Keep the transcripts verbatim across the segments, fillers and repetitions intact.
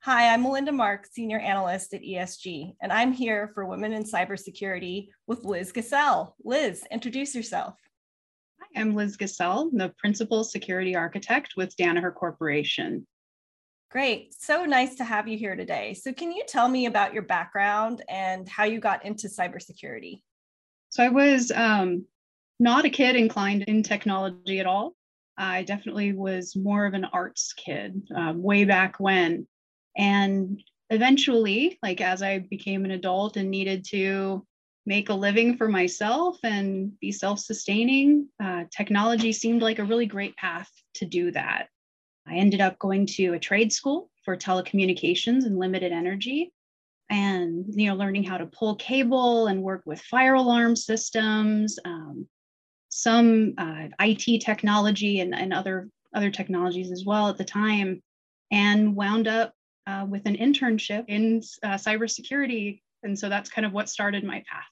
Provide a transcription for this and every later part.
Hi, I'm Melinda Mark, Senior Analyst at E S G, and I'm here for Women in Cybersecurity with Liz Gassell. Liz, introduce yourself. Hi, I'm Liz Gassell, the Principal Security Architect with Danaher Corporation. Great. So nice to have you here today. So can you tell me about your background and how you got into cybersecurity? So I was um, not a kid inclined in technology at all. I definitely was more of an arts kid um, way back when. And eventually, like as I became an adult and needed to make a living for myself and be self-sustaining, uh, technology seemed like a really great path to do that. I ended up going to a trade school for telecommunications and limited energy, and you know, learning how to pull cable and work with fire alarm systems, um, some uh, I T technology and, and other other technologies as well at the time, and wound up uh, with an internship in uh, cybersecurity. And so that's kind of what started my path.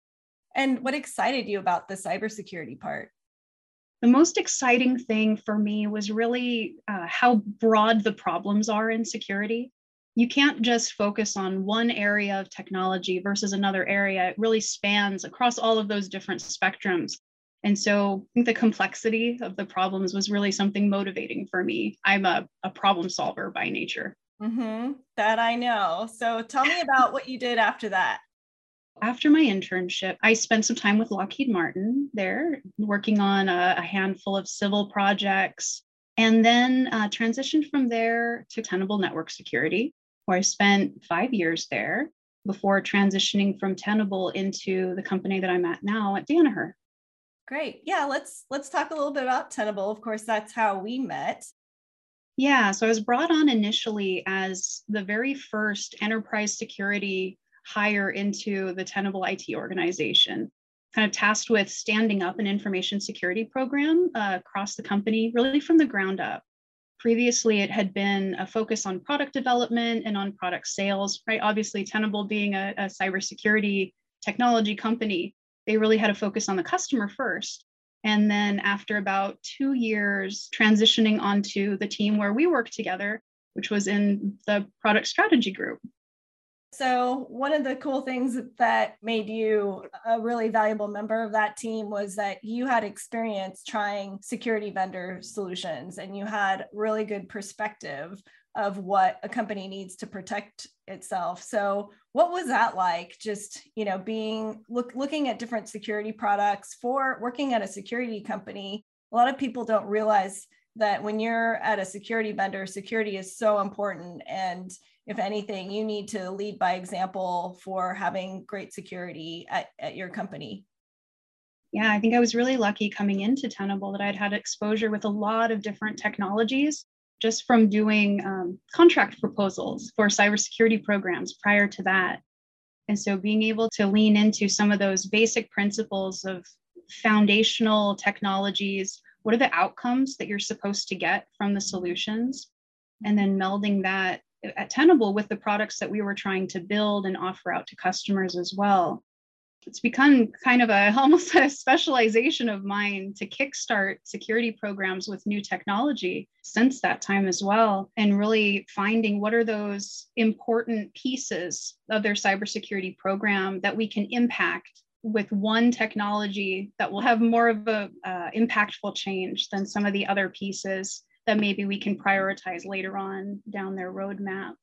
And what excited you about the cybersecurity part? The most exciting thing for me was really uh, how broad the problems are in security. You can't just focus on one area of technology versus another area. It really spans across all of those different spectrums. And so I think the complexity of the problems was really something motivating for me. I'm a, a problem solver by nature. Mm-hmm. That I know. So tell me about what you did after that. After my internship, I spent some time with Lockheed Martin there, working on a, a handful of civil projects, and then uh, transitioned from there to Tenable Network Security, where I spent five years there before transitioning from Tenable into the company that I'm at now at Danaher. Great. Yeah, let's let's talk a little bit about Tenable. Of course, that's how we met. Yeah, so I was brought on initially as the very first enterprise security hire into the Tenable I T organization, kind of tasked with standing up an information security program uh, across the company, really from the ground up. Previously, it had been a focus on product development and on product sales, right? Obviously, Tenable being a, a cybersecurity technology company, they really had a focus on the customer first. And then after about two years transitioning onto the team where we work together, which was in the product strategy group. So one of the cool things that made you a really valuable member of that team was that you had experience trying security vendor solutions and you had really good perspective of what a company needs to protect itself. So what was that like? Just, you know, being look, looking at different security products for working at a security company. A lot of people don't realize that when you're at a security vendor, security is so important. And if anything, you need to lead by example for having great security at, at your company. Yeah, I think I was really lucky coming into Tenable that I'd had exposure with a lot of different technologies just from doing um, contract proposals for cybersecurity programs prior to that. And so being able to lean into some of those basic principles of foundational technologies, what are the outcomes that you're supposed to get from the solutions? And then melding that at Tenable with the products that we were trying to build and offer out to customers as well. It's become kind of a almost a specialization of mine to kickstart security programs with new technology since that time as well, and really finding what are those important pieces of their cybersecurity program that we can impact with one technology that will have more of a uh, impactful change than some of the other pieces that maybe we can prioritize later on down their roadmap.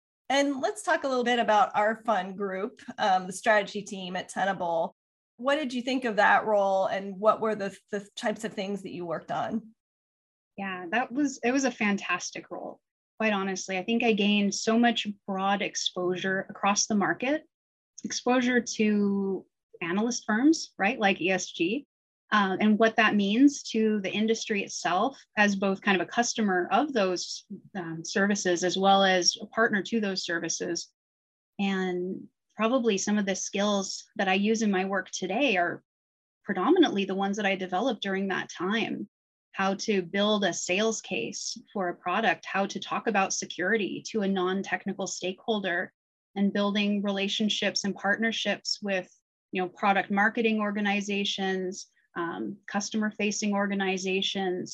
And let's talk a little bit about our fun group, um, the strategy team at Tenable. What did you think of that role and what were the, the types of things that you worked on? Yeah, that was, it was a fantastic role. Quite honestly, I think I gained so much broad exposure across the market, exposure to analyst firms, right, like E S G, uh, and what that means to the industry itself as both kind of a customer of those um, services as well as a partner to those services. And probably some of the skills that I use in my work today are predominantly the ones that I developed during that time. How to build a sales case for a product, how to talk about security to a non-technical stakeholder, and building relationships and partnerships with, you know, product marketing organizations, um, customer-facing organizations,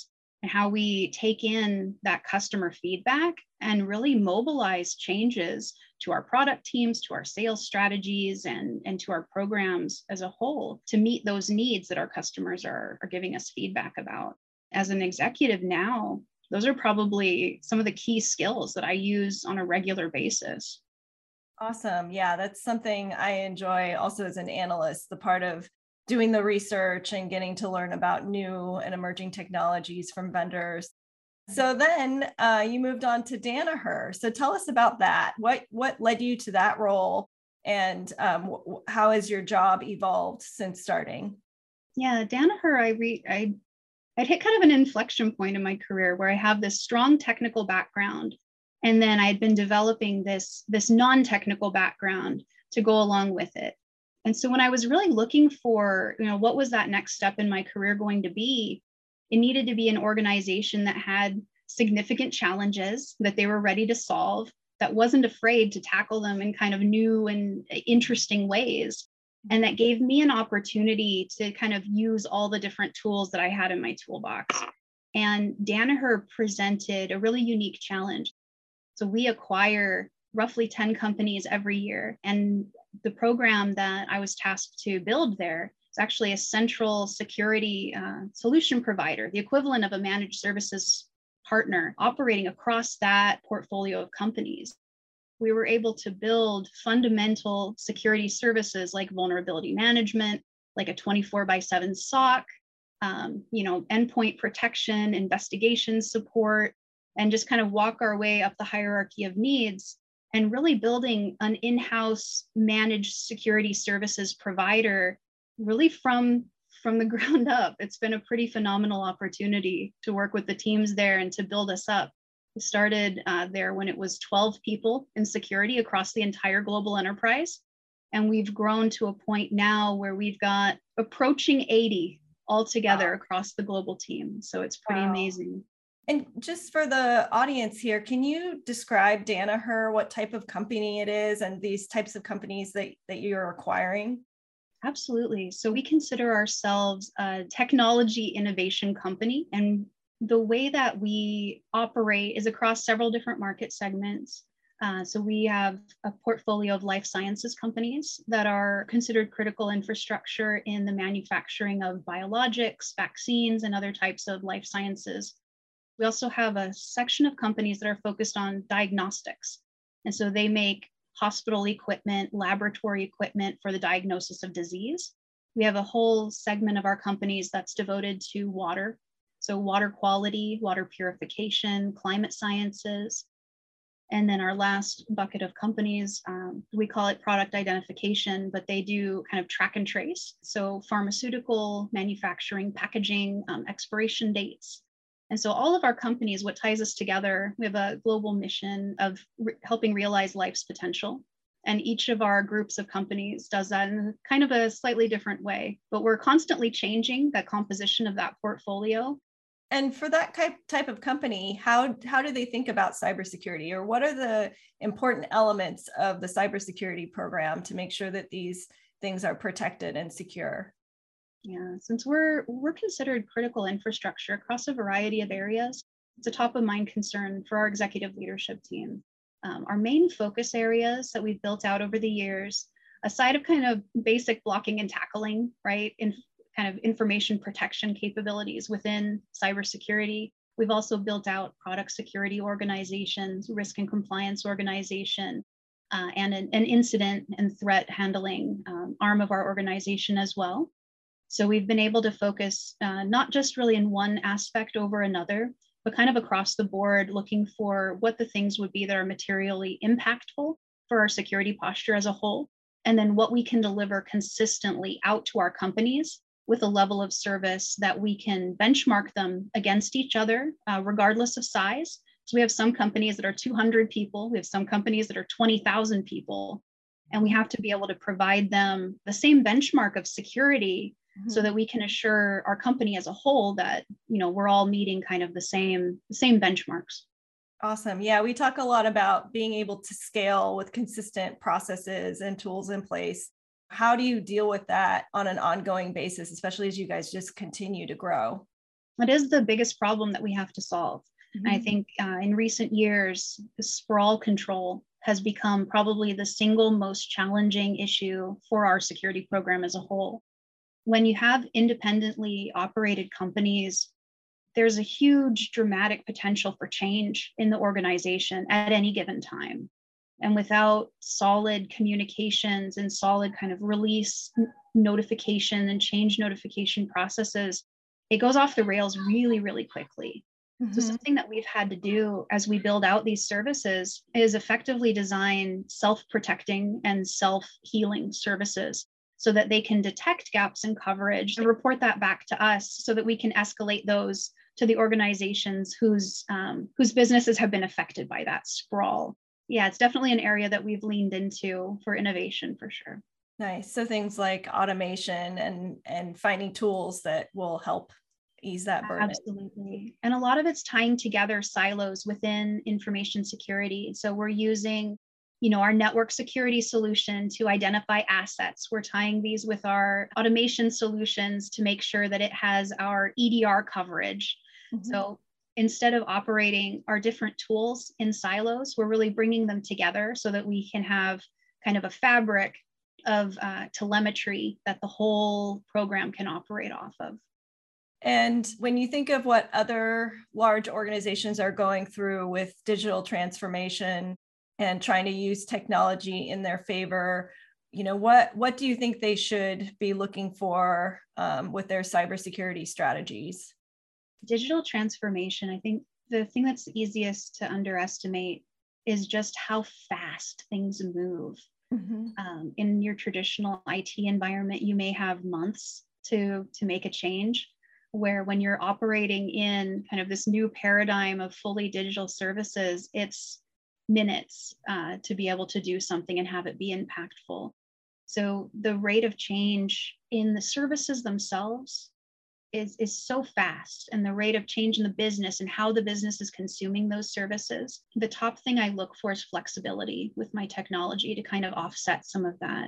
and how we take in that customer feedback and really mobilize changes to our product teams, to our sales strategies, and, and to our programs as a whole to meet those needs that our customers are, are giving us feedback about. As an executive now, those are probably some of the key skills that I use on a regular basis. Awesome. Yeah, that's something I enjoy also as an analyst, the part of doing the research and getting to learn about new and emerging technologies from vendors. So then uh, you moved on to Danaher. So tell us about that. What what led you to that role, and um, w- how has your job evolved since starting? Yeah, Danaher, I re I I'd hit kind of an inflection point in my career where I have this strong technical background, and then I had been developing this this non-technical background to go along with it. And so when I was really looking for, you know, what was that next step in my career going to be, it needed to be an organization that had significant challenges that they were ready to solve, that wasn't afraid to tackle them in kind of new and interesting ways. And that gave me an opportunity to kind of use all the different tools that I had in my toolbox. And Danaher presented a really unique challenge. So we acquire roughly ten companies every year. And the program that I was tasked to build there is actually a central security uh, solution provider, the equivalent of a managed services partner operating across that portfolio of companies. We were able to build fundamental security services like vulnerability management, like a twenty-four by seven S O C, um, you know, endpoint protection, investigation support, and just kind of walk our way up the hierarchy of needs, and really building an in-house managed security services provider really from, from the ground up. It's been a pretty phenomenal opportunity to work with the teams there and to build us up. We started uh, there when it was twelve people in security across the entire global enterprise. And we've grown to a point now where we've got approaching eighty altogether wow. across the global team. So it's pretty wow. amazing. And just for the audience here, can you describe Danaher, what type of company it is, and these types of companies that, that you're acquiring? Absolutely. So we consider ourselves a technology innovation company. And the way that we operate is across several different market segments. Uh, so we have a portfolio of life sciences companies that are considered critical infrastructure in the manufacturing of biologics, vaccines, and other types of life sciences. We also have a section of companies that are focused on diagnostics. And so they make hospital equipment, laboratory equipment for the diagnosis of disease. We have a whole segment of our companies that's devoted to water. So water quality, water purification, climate sciences. And then our last bucket of companies, um, we call it product identification, but they do kind of track and trace. So pharmaceutical, manufacturing, packaging, um, expiration dates. And so all of our companies, what ties us together, we have a global mission of re- helping realize life's potential. And each of our groups of companies does that in kind of a slightly different way. But we're constantly changing the composition of that portfolio. And for that type, type of company, how, how do they think about cybersecurity, or what are the important elements of the cybersecurity program to make sure that these things are protected and secure? Yeah, since we're we're considered critical infrastructure across a variety of areas, it's a top of mind concern for our executive leadership team. Um, our main focus areas that we've built out over the years, aside of kind of basic blocking and tackling, right, in kind of information protection capabilities within cybersecurity, we've also built out product security organizations, risk and compliance organization, uh, and an, an incident and threat handling um, arm of our organization as well. So we've been able to focus uh, not just really in one aspect over another, but kind of across the board, looking for what the things would be that are materially impactful for our security posture as a whole, and then what we can deliver consistently out to our companies with a level of service that we can benchmark them against each other, uh, regardless of size. So we have some companies that are two hundred people, we have some companies that are twenty thousand people, and we have to be able to provide them the same benchmark of security so that we can assure our company as a whole that, you know, we're all meeting kind of the same, the same benchmarks. Awesome. Yeah, we talk a lot about being able to scale with consistent processes and tools in place. How do you deal with that on an ongoing basis, especially as you guys just continue to grow? It is the biggest problem that we have to solve. Mm-hmm. And I think uh, in recent years, sprawl control has become probably the single most challenging issue for our security program as a whole. When you have independently operated companies, there's a huge dramatic potential for change in the organization at any given time. And without solid communications and solid kind of release notification and change notification processes, it goes off the rails really, really quickly. Mm-hmm. So something that we've had to do as we build out these services is effectively design self-protecting and self-healing services so that they can detect gaps in coverage and report that back to us so that we can escalate those to the organizations whose um, whose businesses have been affected by that sprawl. Yeah, it's definitely an area that we've leaned into for innovation for sure. Nice. So things like automation and and finding tools that will help ease that burden. Absolutely. And a lot of it's tying together silos within information security. So we're using, you know, our network security solution to identify assets. We're tying these with our automation solutions to make sure that it has our E D R coverage. Mm-hmm. So instead of operating our different tools in silos, we're really bringing them together so that we can have kind of a fabric of uh, telemetry that the whole program can operate off of. And when you think of what other large organizations are going through with digital transformation and trying to use technology in their favor, you know, what, what do you think they should be looking for um, with their cybersecurity strategies? Digital transformation, I think the thing that's easiest to underestimate is just how fast things move. Mm-hmm. Um, in your traditional I T environment, you may have months to, to make a change, where when you're operating in kind of this new paradigm of fully digital services, it's minutes uh, to be able to do something and have it be impactful. So the rate of change in the services themselves is, is so fast, and the rate of change in the business and how the business is consuming those services. The top thing I look for is flexibility with my technology to kind of offset some of that.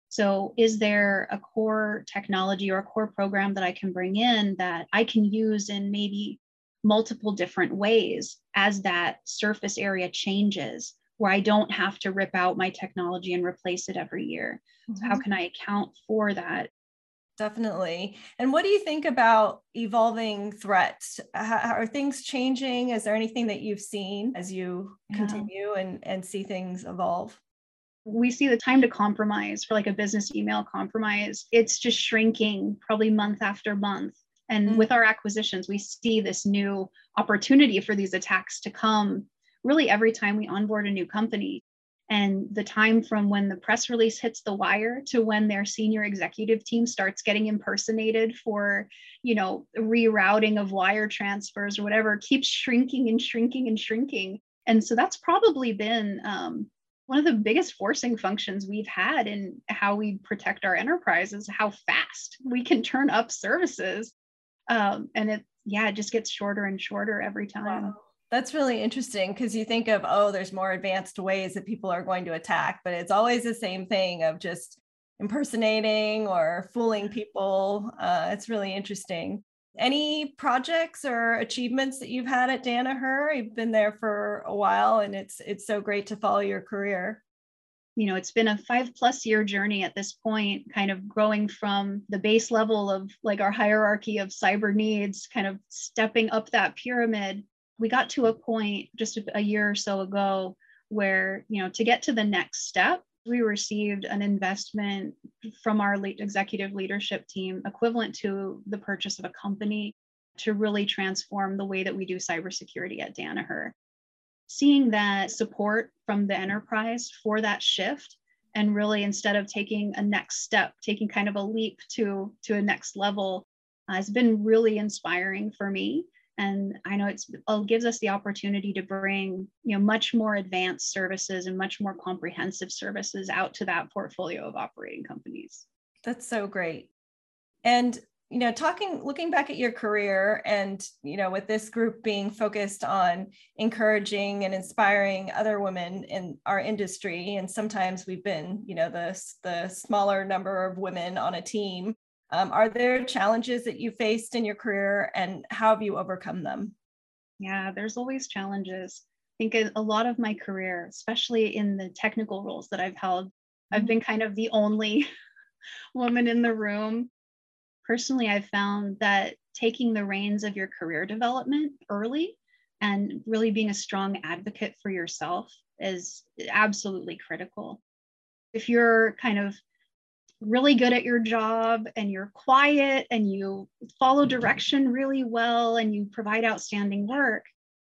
So is there a core technology or a core program that I can bring in that I can use in maybe multiple different ways as that surface area changes, where I don't have to rip out my technology and replace it every year? Mm-hmm. So how can I account for that? Definitely. And what do you think about evolving threats? How, are things changing? Is there anything that you've seen as you yeah. continue and, and see things evolve? We see the time to compromise for like a business email compromise. It's just shrinking probably month after month. And mm-hmm. with our acquisitions, we see this new opportunity for these attacks to come really every time we onboard a new company. And the time from when the press release hits the wire to when their senior executive team starts getting impersonated for, you know, rerouting of wire transfers or whatever keeps shrinking and shrinking and shrinking. And so that's probably been um, one of the biggest forcing functions we've had in how we protect our enterprise is how fast we can turn up services. Um, and it, yeah, it just gets shorter and shorter every time. Wow. That's really interesting because you think of, oh, there's more advanced ways that people are going to attack, but it's always the same thing of just impersonating or fooling people. Uh, it's really interesting. Any projects or achievements that you've had at Danaher? You've been there for a while, and it's it's so great to follow your career. You know, it's been a five plus year journey at this point, kind of growing from the base level of like our hierarchy of cyber needs, kind of stepping up that pyramid. We got to a point just a year or so ago where, you know, to get to the next step, we received an investment from our lead executive leadership team equivalent to the purchase of a company to really transform the way that we do cybersecurity at Danaher. Seeing that support from the enterprise for that shift, and really instead of taking a next step, taking kind of a leap to, to a next level uh, has been really inspiring for me. And I know it's, it gives us the opportunity to bring, you know, much more advanced services and much more comprehensive services out to that portfolio of operating companies. That's so great. And, you know, talking, looking back at your career and, you know, with this group being focused on encouraging and inspiring other women in our industry, and sometimes we've been, you know, the, the smaller number of women on a team. Um, are there challenges that you faced in your career, and how have you overcome them? Yeah, there's always challenges. I think a a lot of my career, especially in the technical roles that I've held, I've been kind of the only woman in the room. Personally, I've found that taking the reins of your career development early and really being a strong advocate for yourself is absolutely critical. If you're kind of really good at your job and you're quiet and you follow direction really well and you provide outstanding work,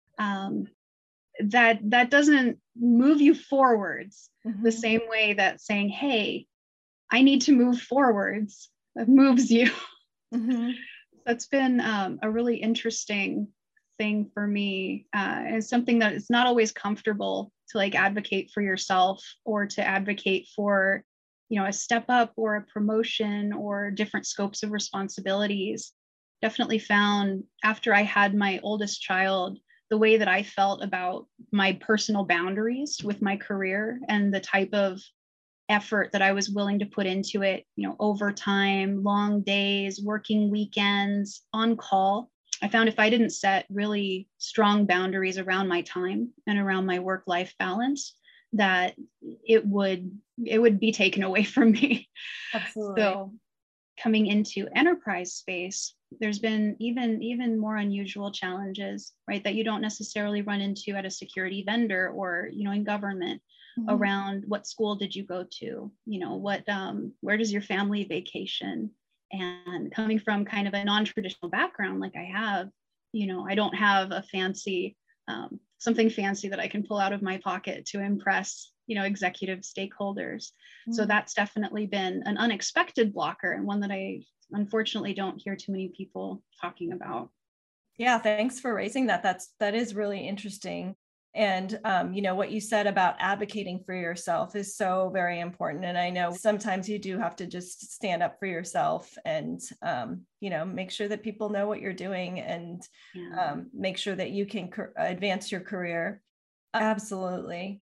um, that that doesn't move you forwards Mm-hmm. the same way that saying, hey, I need to move forwards, that moves you. Mm-hmm. That's been um, a really interesting thing for me, uh, and something that it's not always comfortable to like advocate for yourself or to advocate for, you know, a step up or a promotion or different scopes of responsibilities. Definitely found after I had my oldest child, the way that I felt about my personal boundaries with my career and the type of effort that I was willing to put into it, you know, overtime, long days, working weekends, on call. I found if I didn't set really strong boundaries around my time and around my work-life balance, that it would it would be taken away from me. Absolutely. So coming into enterprise space, there's been even even more unusual challenges, right, that you don't necessarily run into at a security vendor or, you know, in government. Mm-hmm. Around what school did you go to, you know, what um where does your family vacation? And coming from kind of a non-traditional background like I have, you know, I don't have a fancy um, something fancy that I can pull out of my pocket to impress, you know, executive stakeholders. Mm-hmm. So that's definitely been an unexpected blocker, and one that I unfortunately don't hear too many people talking about. Yeah, thanks for raising that. That's that is really interesting. And, um, you know, what you said about advocating for yourself is so very important. And I know sometimes you do have to just stand up for yourself and, um, you know, make sure that people know what you're doing and yeah. um, make sure that you can co- advance your career. Absolutely.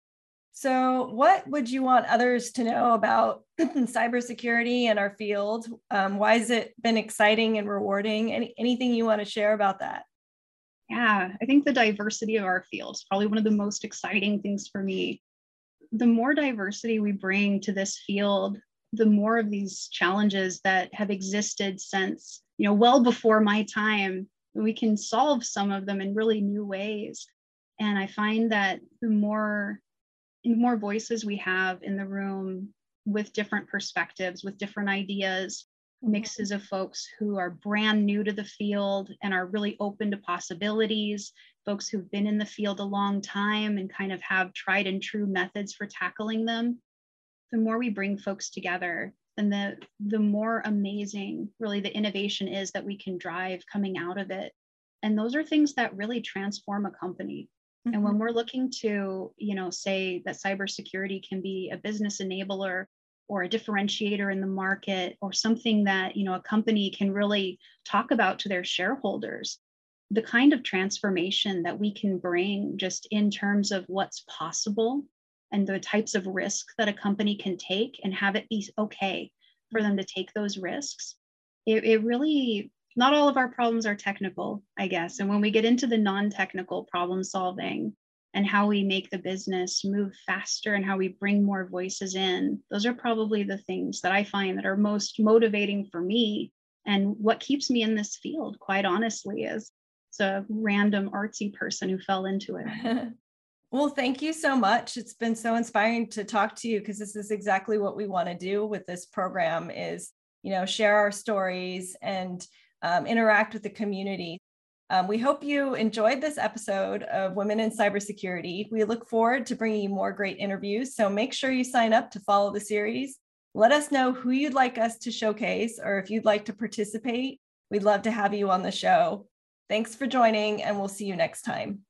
So what would you want others to know about cybersecurity and our field? Um, why has it been exciting and rewarding? Any, anything you want to share about that? Yeah, I think the diversity of our field is probably one of the most exciting things for me. The more diversity we bring to this field, the more of these challenges that have existed since, you know, well before my time, we can solve some of them in really new ways. And I find that the more, the more voices we have in the room with different perspectives, with different ideas, mixes of folks who are brand new to the field and are really open to possibilities, folks who've been in the field a long time and kind of have tried and true methods for tackling them. The more we bring folks together, then the, the more amazing really the innovation is that we can drive coming out of it. And those are things that really transform a company. Mm-hmm. And when we're looking to, you know, say that cybersecurity can be a business enabler or a differentiator in the market, or something that, you know, a company can really talk about to their shareholders, the kind of transformation that we can bring just in terms of what's possible and the types of risk that a company can take and have it be okay for them to take those risks. It, it really, not all of our problems are technical, I guess. And when we get into the non-technical problem solving, and how we make the business move faster and how we bring more voices in, those are probably the things that I find that are most motivating for me and what keeps me in this field, quite honestly, as a random artsy person who fell into it. Well, thank you so much. It's been so inspiring to talk to you, because this is exactly what we want to do with this program is, you know, share our stories and um, interact with the community. Um, we hope you enjoyed this episode of Women in Cybersecurity. We look forward to bringing you more great interviews, so make sure you sign up to follow the series. Let us know who you'd like us to showcase, or if you'd like to participate. We'd love to have you on the show. Thanks for joining, and we'll see you next time.